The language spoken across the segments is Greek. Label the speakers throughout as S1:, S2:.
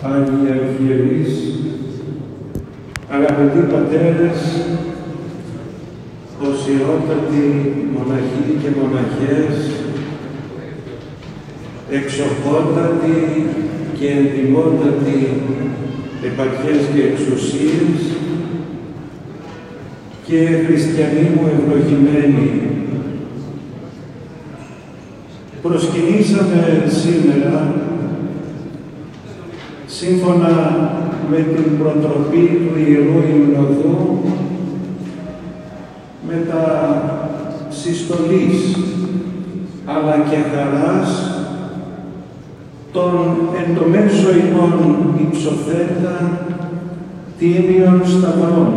S1: Άγιοι Αρχιερείς, αγαπητοί πατέρες, οσιότατοι μοναχοί και μοναχές, εξοχότατοι και εντιμότατοι επαρχές και εξουσίες και χριστιανοί μου ευλογημένοι, προσκυνήσαμε σήμερα, σύμφωνα με την προτροπή του Ιερού Υμνοδού, με τα συστολής αλλά και χαράς των εν το μέσο ημών υψωθέντα τίμιων σταυρών,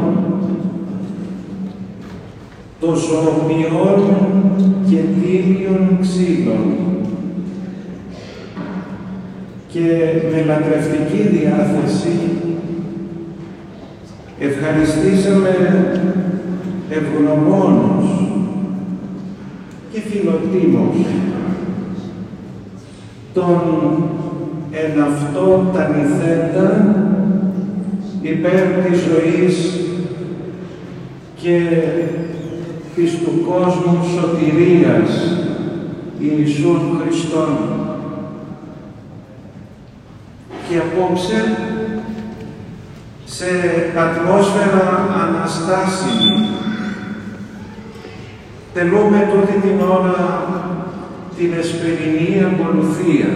S1: των ζωοποιών και τίμιων ξύλων, και με λατρευτική διάθεση ευχαριστήσαμε ευγνωμόνος και φιλοτίμος τον εν αυτό τανηθέντα υπέρ της ζωής και της του κόσμου σωτηρίας Ιησούν Χριστόν. Και απόψε, σε ατμόσφαιρα αναστάσιμη, τελούμε τούτη την ώρα την εσπερινή ακολουθία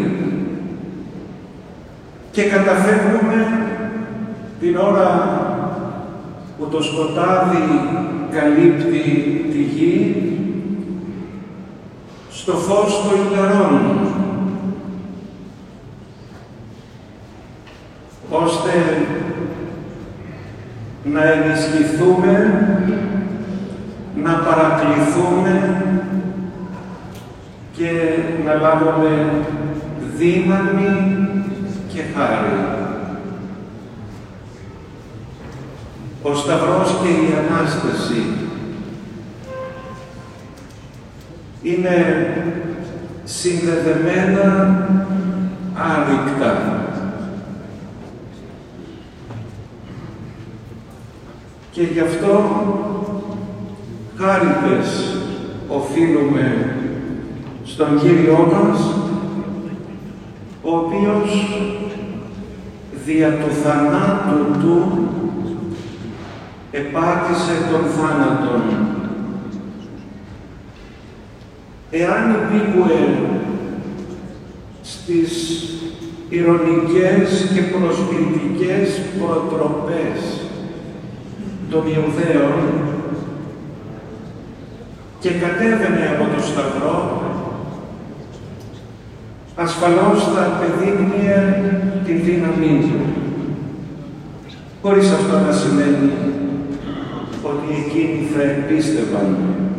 S1: και καταφεύγουμε την ώρα που το σκοτάδι καλύπτει τη γη στο φως των λιτερών, ώστε να ενισχυθούμε, να παρακληθούμε και να λάβουμε δύναμη και χάρη. Ο Σταυρός και η Ανάσταση είναι συνδεδεμένα άρρηκτα. Και γι' αυτό χάριτες οφείλουμε στον Κύριό μας, ο οποίος δια του θανάτου του επάτησε τον θάνατον. Εάν υπήκουε στις ειρωνικές και προσβλητικές προτροπές των Ιουδαίων και κατέβαινε από το Σταυρό, ασφαλώς θα απεδείκνυε τη δύναμή του, χωρίς αυτό να σημαίνει ότι εκείνοι θα επίστευαν,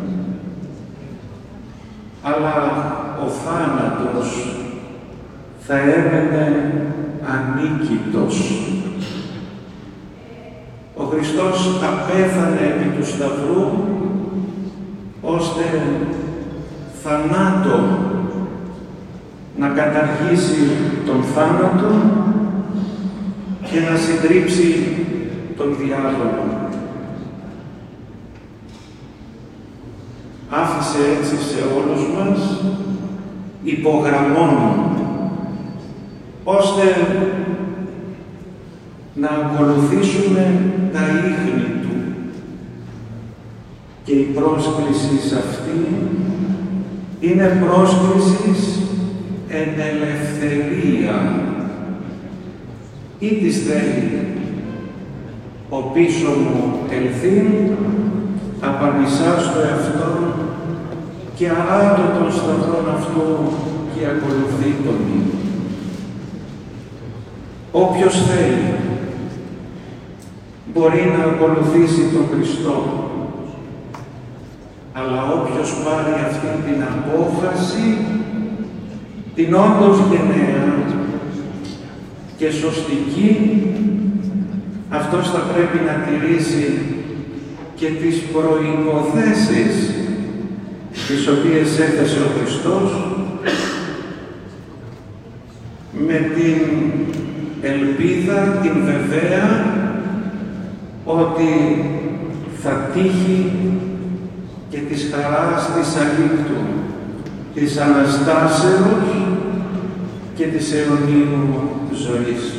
S1: αλλά ο θάνατος θα έμενε ανίκητος. Ο Χριστός απέθανε επί του Σταυρού, ώστε θανάτο να καταργήσει τον θάνατο και να συντρίψει τον διάβολο. Άφησε έτσι σε όλους μας υπογραμμών, ώστε να ακολουθήσουμε τα ίχνη του. Και η πρόσκληση σε αυτή είναι πρόσκληση εν ελευθερία. Ή της θέλει ο πίσω μου ελθύν, απανισάς το εαυτόν και αράτω τον σταυρόν αυτού και ακολουθεί τον μη. Όποιος θέλει μπορεί να ακολουθήσει τον Χριστό, αλλά όποιος πάρει αυτή την απόφαση, την όντως γενναία και σωστική, αυτός θα πρέπει να τηρήσει και τις προϋποθέσεις τις οποίες έθεσε ο Χριστός με την ελπίδα την βεβαία ότι θα τύχει και της χαράς της αλήκτου, της Αναστάσεως και της αιωνίου ζωής.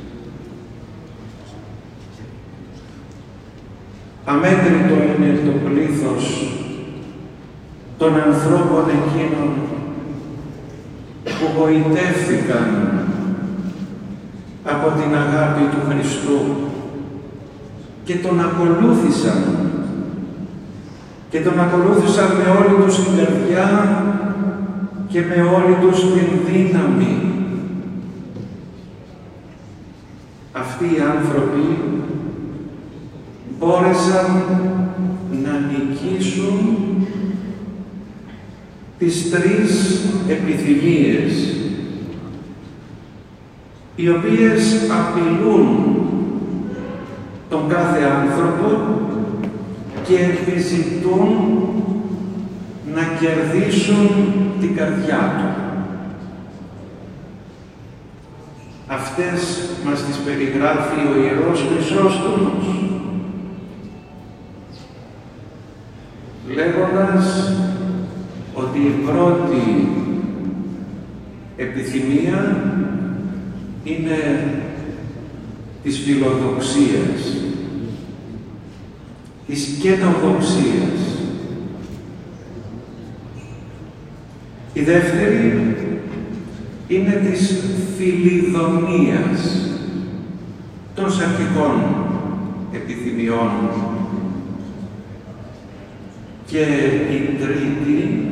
S1: Αμέτρητο είναι το πλήθος των ανθρώπων εκείνων που γοητεύθηκαν από την αγάπη του Χριστού και τον ακολούθησαν με όλη τους την καρδιά και με όλη τους την δύναμη. Αυτοί οι άνθρωποι μπόρεσαν να νικήσουν τις τρεις επιθυμίες, οι οποίες απειλούν τον κάθε άνθρωπο και επιζητούν να κερδίσουν την καρδιά του. Αυτές μας τις περιγράφει ο Ιερός Χρυσόστομος, λέγοντας ότι η πρώτη επιθυμία είναι της φιλοδοξίας, της καινοδοξίας. Η δεύτερη είναι της φιλιδονίας, των σαρκικών επιθυμιών. Και η τρίτη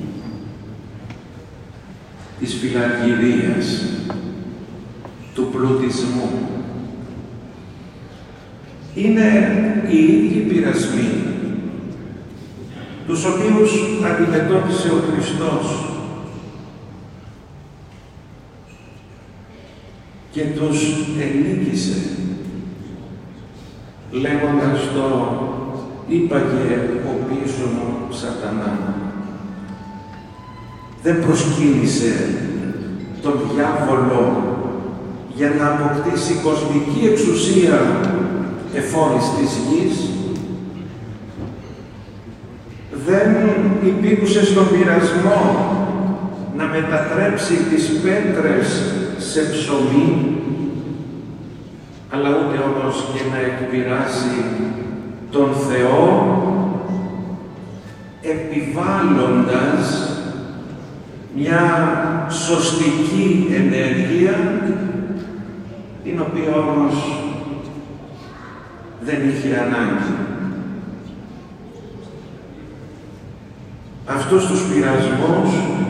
S1: της φιλαργυρίας, του πλουτισμού. Είναι οι ίδιοι πειρασμοί, τους οποίους αντιμετώπισε ο Χριστός και τους ενίκησε, λέγοντας το «Είπαγε ο πίσω μου Σατανά». Δεν προσκύνησε τον διάβολο για να αποκτήσει κοσμική εξουσία εφόρης της γης. Δεν υπήκουσε στον πειρασμό να μετατρέψει τις πέτρες σε ψωμί, αλλά ούτε όμως και να εκπειράσει τον Θεό, επιβάλλοντας μια σωστική ενέργεια, την οποία όμως δεν είχε ανάγκη. Αυτούς τους πειρασμούς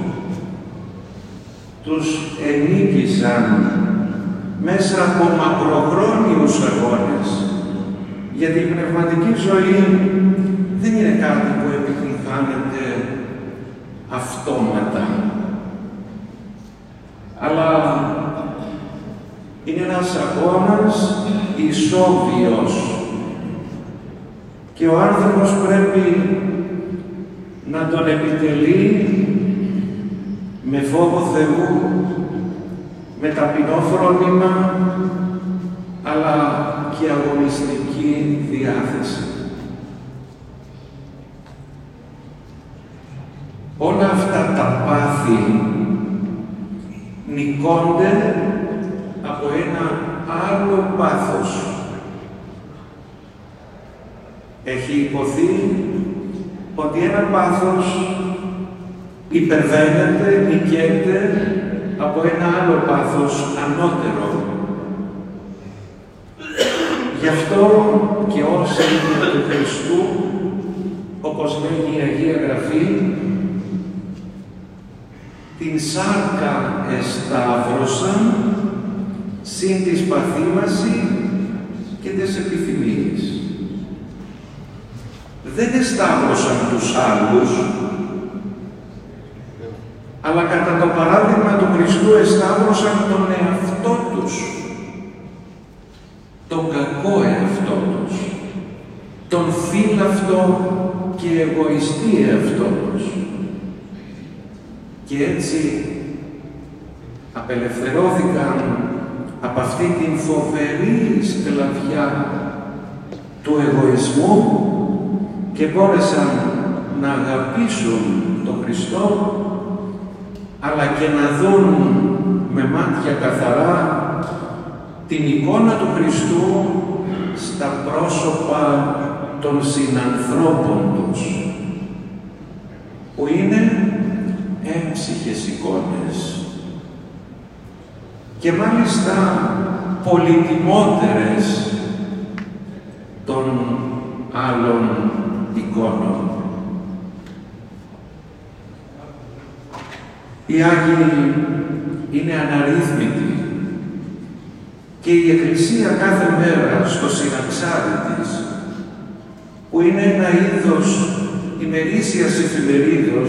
S1: τους ενίκησαν μέσα από μακροχρόνιους αγώνες, γιατί η πνευματική ζωή δεν είναι κάτι που επιτυγχάνεται αυτόματα, αλλά είναι ένας αγώνας ισόβιος και ο άνθρωπος πρέπει να τον επιτελεί με φόβο Θεού, με ταπεινό φρόνημα, αλλά και αγωνιστική διάθεση. Όλα αυτά τα πάθη νικώνται από ένα άλλο πάθος. Έχει υποθεί ότι ένα πάθος υπερβαίνεται, νικέται από ένα άλλο πάθος ανώτερο. Γι' αυτό και όσοι είναι του Χριστού, όπως λέει η Αγία Γραφή, την σάρκα εσταύρωσαν συν της παθήμαση και τις επιθυμίες. Δεν εσταύρωσαν τους άλλους, αλλά κατά το παράδειγμα του Χριστού εσταύρωσαν τον εαυτό τους, τον κακό εαυτό τους, τον φύλαυτο και εγωιστή εαυτό τους. Και έτσι απελευθερώθηκαν από αυτή την φοβερή σκλαβιά του εγωισμού και μπόρεσαν να αγαπήσουν τον Χριστό, αλλά και να δουν με μάτια καθαρά την εικόνα του Χριστού στα πρόσωπα των συνανθρώπων τους, που είναι έμψυχες εικόνες και μάλιστα πολυτιμότερες των άλλων εικόνων. Οι Άγιοι είναι αναρρύθμιτοι και η Εκκλησία κάθε μέρα στο συναξάρι της, που είναι ένα είδος ημερήσιας εφημερίδος,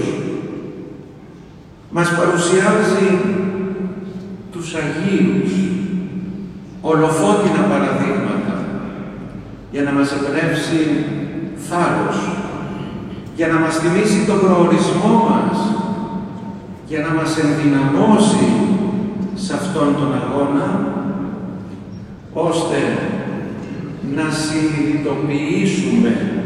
S1: μας παρουσιάζει τους Αγίους, ολοφώτινα παραδείγματα, για να μας εμπνεύσει θάρρος, για να μας θυμίσει τον προορισμό μας, για να μας ενδυναμώσει σε αυτόν τον αγώνα, ώστε να συνειδητοποιήσουμε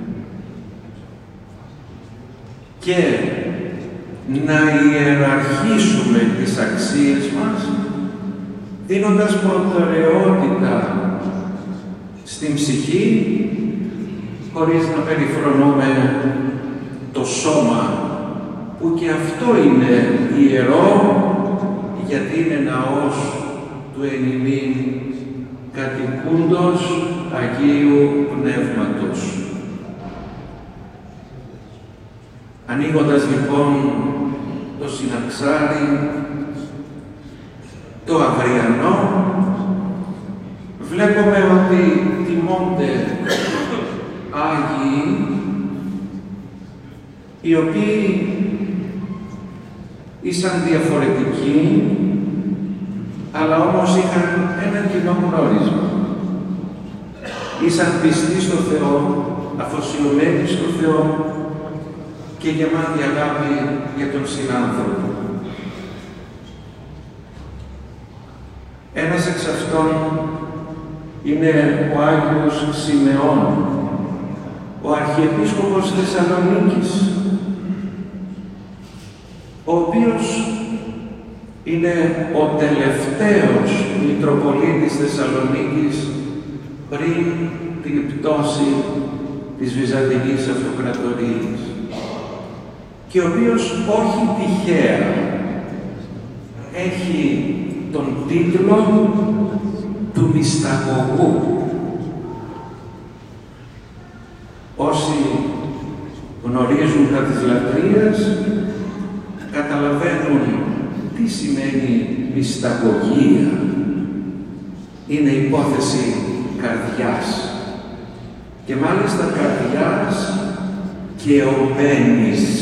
S1: και να ιεραρχήσουμε τις αξίες μας, δίνοντας προτεραιότητα στην ψυχή, χωρίς να περιφρονούμε το σώμα, που και αυτό είναι ιερό, γιατί είναι ναός του εν ημίν κατοικούντος Αγίου Πνεύματος. Ανοίγοντας λοιπόν το συναξάρι, το αυριανό, βλέπουμε ότι τιμώνται Άγιοι, οι οποίοι ήσαν διαφορετικοί, αλλά όμως είχαν ένα κοινό γνώρισμα. Ήσαν πιστοί στο Θεό, αφοσιωμένοι στο Θεό και γεμάτοι αγάπη για τον συνάνθρωπο. Ένας εξ αυτών είναι ο Άγιος Σιμεών, ο Αρχιεπίσκοπος Θεσσαλονίκης, ο οποίος είναι ο τελευταίος Μητροπολίτης Θεσσαλονίκης πριν την πτώση της Βυζαντινής Αυτοκρατορίας και ο οποίος όχι τυχαία έχει τον τίτλο του μυσταγωγού. Όσοι γνωρίζουν τα της λατρείας καταλαβαίνουν τι σημαίνει μυσταγωγία. Είναι υπόθεση καρδιάς και μάλιστα καρδιάς καιωμένης,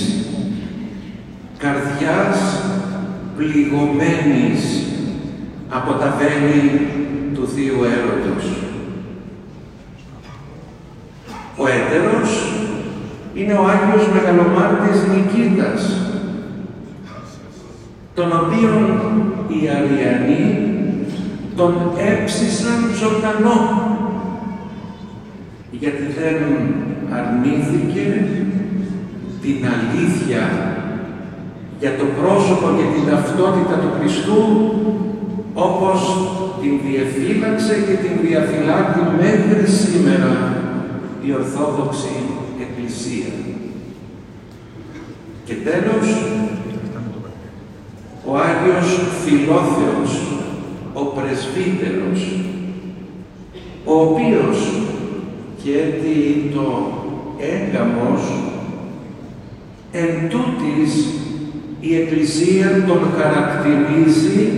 S1: καρδιάς πληγωμένης από τα βέλη του Θείου Έρωτος. Ο έτερος είναι ο Άγιος Μεγαλομάρτης Νικήτας, τον οποίον οι Αριανοί τον έψησαν ζωντανό, γιατί δεν αρνήθηκε την αλήθεια για το πρόσωπο και την ταυτότητα του Χριστού, όπως την διαφύλαξε και την διαφυλάττει μέχρι σήμερα η Ορθόδοξη Εκκλησία. Και τέλος, ο Άγιος Φιλόθεος, ο Πρεσβύτερος, ο οποίος και έτι το έγκαμος εν τούτης η Εκκλησία τον χαρακτηρίζει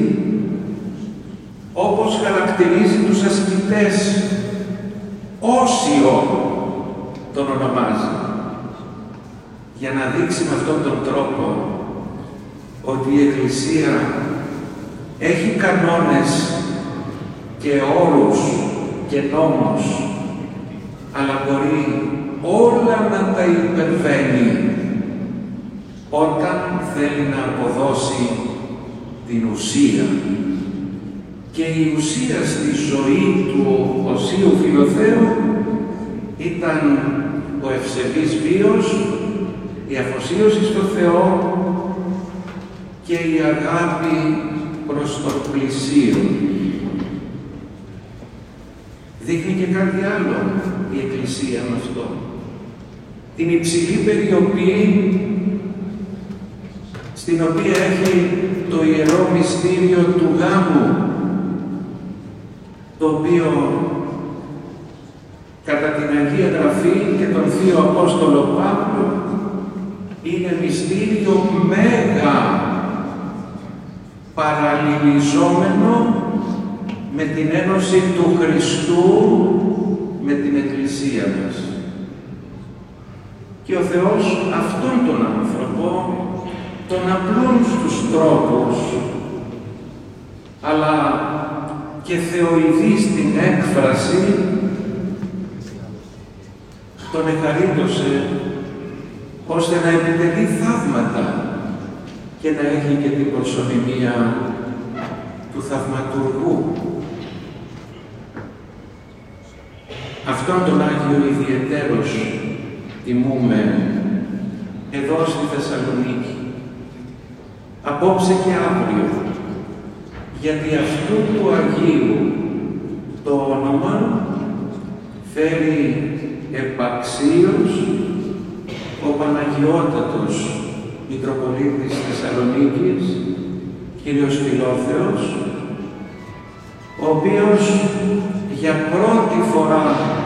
S1: όπως χαρακτηρίζει τους ασκητές, Όσιο τον ονομάζει, για να δείξει με αυτόν τον τρόπο ότι η Εκκλησία έχει κανόνες και όρους και νόμους, αλλά μπορεί όλα να τα υπερβαίνει όταν θέλει να αποδώσει την ουσία. και η ουσία στη ζωή του Οσίου Φιλοθέου ήταν ο ευσεβής βίος, η αφοσίωση στο Θεό και η αγάπη προς το πλησίον. Δείχνει και κάτι άλλο η Εκκλησία με αυτό. Την υψηλή περιοπή στην οποία έχει το ιερό μυστήριο του γάμου, το οποίο κατά την Αγία Γραφή και τον Θείο Απόστολο Παύλο είναι μυστήριο μέγα παραλληλιζόμενο με την ένωση του Χριστού με την Εκκλησία μας. Και ο Θεός αυτόν τον άνθρωπο τον απλούν στους τρόπους, αλλά και θεοειδή στην έκφραση, τον εχαρίτωσε ώστε να επιτελεί θαύματα και να έχει και την προσωνυμία του θαυματουργού. Αυτόν τον Άγιο ιδιαιτέρως τιμούμε εδώ στη Θεσσαλονίκη, απόψε και αύριο, γιατί αυτού του Αγίου το όνομα φέρει επαξίως ο Παναγιώτατος Μητροπολίτης Θεσσαλονίκης, κύριος Φιλόθεος, ο οποίος για πρώτη φορά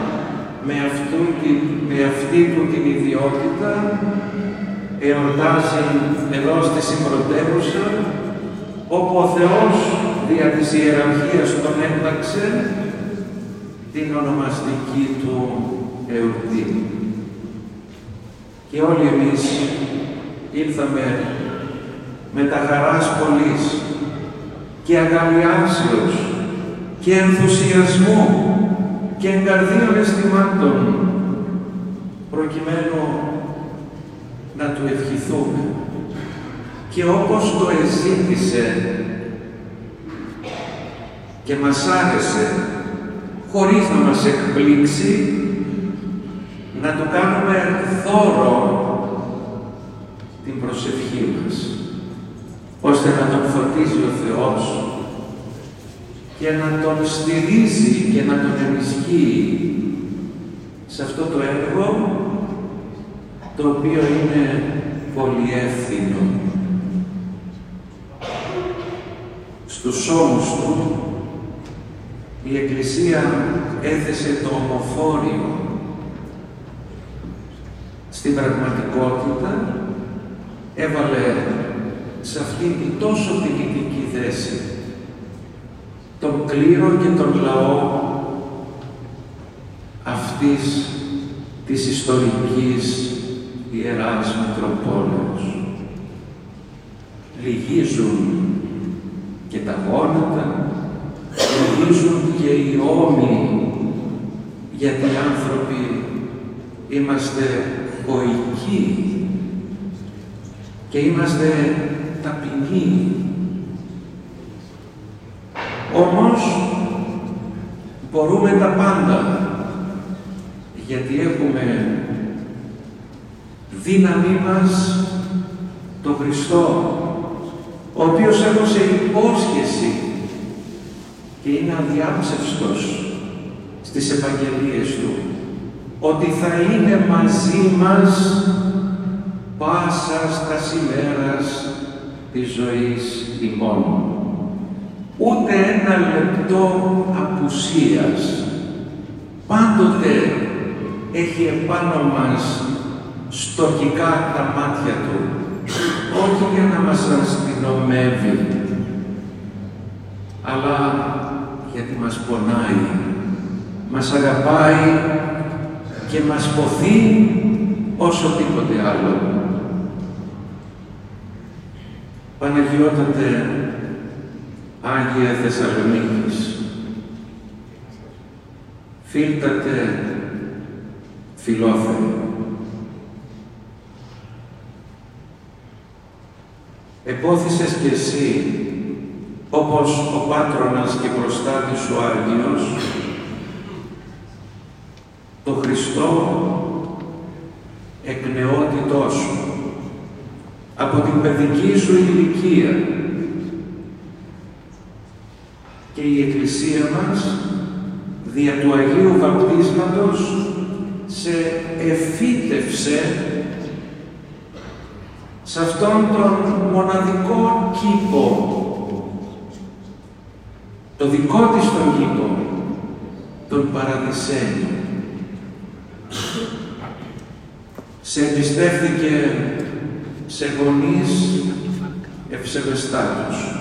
S1: με αυτή του την ιδιότητα εορτάζει εδώ στη Συμπρωτεύουσα, όπου ο Θεός δια της ιεραρχίας τον ένταξε την ονομαστική του εορτή. Και όλοι εμείς ήρθαμε με τα χαράς πολλής και αγαλιάσεως και ενθουσιασμού και εγκαρδίων αισθημάτων, προκειμένου να του ευχηθούμε. Και όπως το εζήτησε και μας άρεσε, χωρίς να μας εκπλήξει, να του κάνουμε δώρο την προσευχή μας, ώστε να τον φωτίζει ο Θεός και να τον στηρίζει και να τον ενισχύει σε αυτό το έργο, το οποίο είναι πολυεύθυνο. Στους ώμους του η Εκκλησία έθεσε το ομοφόριο. Στην πραγματικότητα έβαλε σε αυτήν την τόσο τιμητική θέση τον κλήρο και τον λαό αυτής της ιστορικής Ιεράς Μητροπόλεως. Λυγίζουν και τα γόνατα, λυγίζουν και οι ώμοι, γιατί οι άνθρωποι είμαστε γοικοί και είμαστε ταπεινοί. Όμως μπορούμε τα πάντα, γιατί έχουμε δύναμή μας τον Χριστό, ο οποίος έδωσε υπόσχεση και είναι αδιάψευστος στις Ευαγγελίες του, ότι θα είναι μαζί μας πάσα στα ημέρας της ζωής ημών. Ούτε ένα λεπτό απουσίας. Πάντοτε έχει επάνω μας στοχικά τα μάτια του, όχι για να μας αστυνομεύει, αλλά γιατί μας πονάει, μας αγαπάει και μας ποθεί όσο τίποτε άλλο. Παναγιώτατε Άγιε Θεσσαλονίκης, φίλτατε Φιλόθεε, επόθησες κι εσύ όπως ο Πάτρονας και προστάτης σου Άγιος, το Χριστό εκ νεότητός σου, από την παιδική σου ηλικία, και η Εκκλησία μας, δια του Αγίου Βαπτίσματος, σε εφύτευσε σε αυτόν τον μοναδικό κήπο, το δικό της τον κήπο, τον Παραδεισένιο. Σε εμπιστεύθηκε σε γονείς ευσεβεστάτους.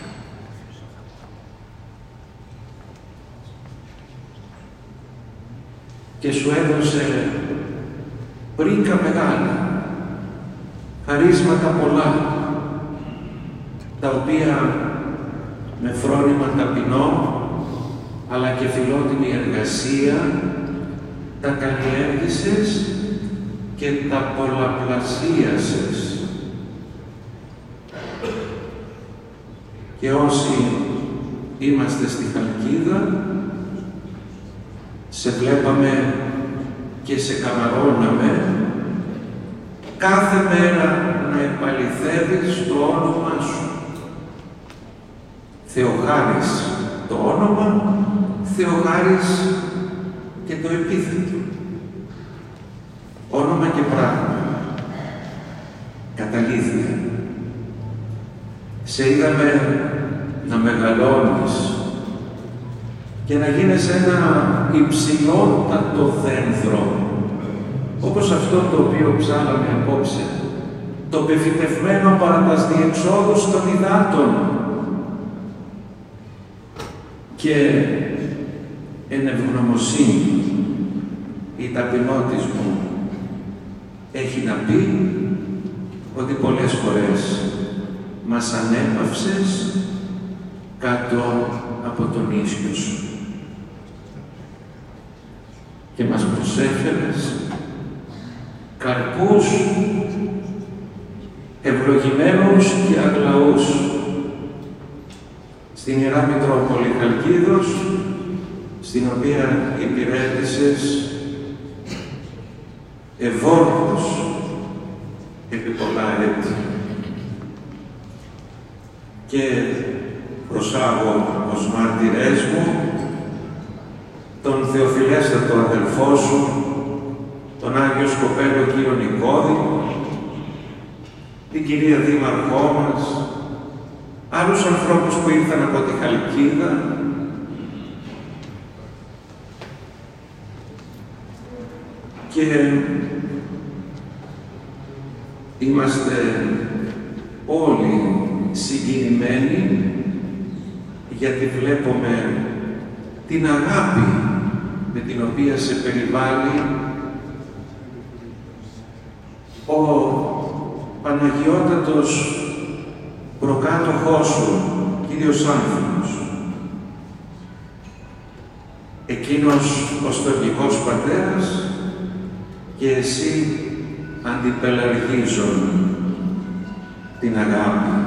S1: Και σου έδωσε πρίκα μεγάλα, χαρίσματα πολλά, τα οποία με φρόνημα ταπεινό, αλλά και φιλότιμη εργασία, τα καλλιέργησες και τα πολλαπλασίασες. Και όσοι είμαστε στη Χαλκίδα, σε βλέπαμε και σε καμαρώναμε κάθε μέρα να επαληθεύεις το όνομά σου. Θεοχάρης το όνομα, Θεοχάρης και το επίθετο. Όνομα και πράγμα. Καταλήθεια. Σε είδαμε να μεγαλώνεις και να γίνεις ένα υψηλότατο δένδρο, όπως αυτό το οποίο ψάλαμε απόψε, το πεφυτευμένο παρά τας διεξόδους των υδάτων, και εν ευγνωμοσύνη η ταπεινότης μου έχει να πει ότι πολλές φορές μας ανέπαυσες κάτω από τον ίσιο σου και μας προσέφερες καρπούς ευλογημένους και αγλαούς στην Ιερά Μητρόπολη Χαλκίδος, στην οποία υπηρέτησες ευόρκος επί πολλά έτη. Και προσάγω ως μάρτυρές μου τον θεοφιλέστατο αδελφό σου, τον Άγιο Σκοπέλο κύριο Νικόδη, την κυρία Δήμαρχό μας, άλλους ανθρώπους που ήρθαν από τη Χαλκίδα, και είμαστε όλοι συγκινημένοι γιατί βλέπουμε την αγάπη με την οποία σε περιβάλλει ο Παναγιώτατος προκάτοχός σου, Κύριος Άνθιμος. Εκείνος ο στοργικός πατέρας και εσύ αντιπελαργίζουν την αγάπη.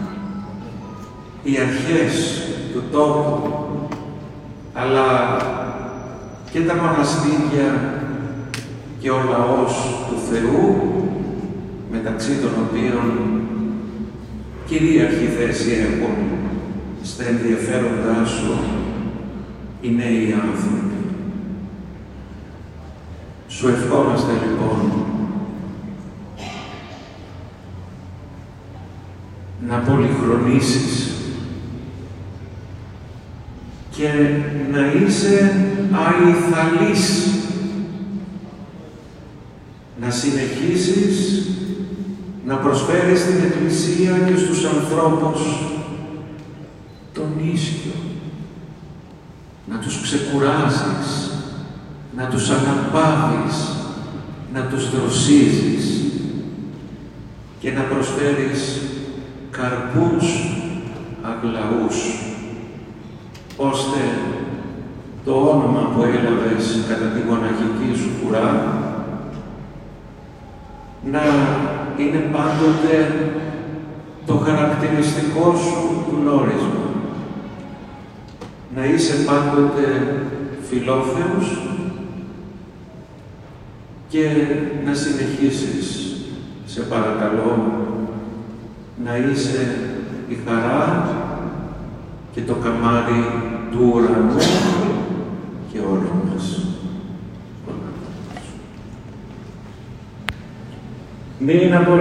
S1: Οι αρχές του τόπου, αλλά και τα μοναστήρια και ο λαός του Θεού, μεταξύ των οποίων κυρίαρχη θέση έχουν στα ενδιαφέροντά σου οι νέοι άνθρωποι. Σου ευχόμαστε λοιπόν να πολυχρονίσεις και να είσαι αληθαλής, να συνεχίσεις να προσφέρεις στην Εκκλησία και στους ανθρώπους τον ίσιο, να τους ξεκουράζεις, να τους αναπαύεις, να τους δροσίζεις και να προσφέρεις καρπούς αγλαούς, ώστε το όνομα που έλαβες κατά τη μοναχική σου κουρά να είναι πάντοτε το χαρακτηριστικό σου γνώρισμα. να είσαι πάντοτε φιλόθεος και να συνεχίσεις, σε παρακαλώ, να είσαι η χαρά και το καμάρι του ουρανού και όλων μας. Μην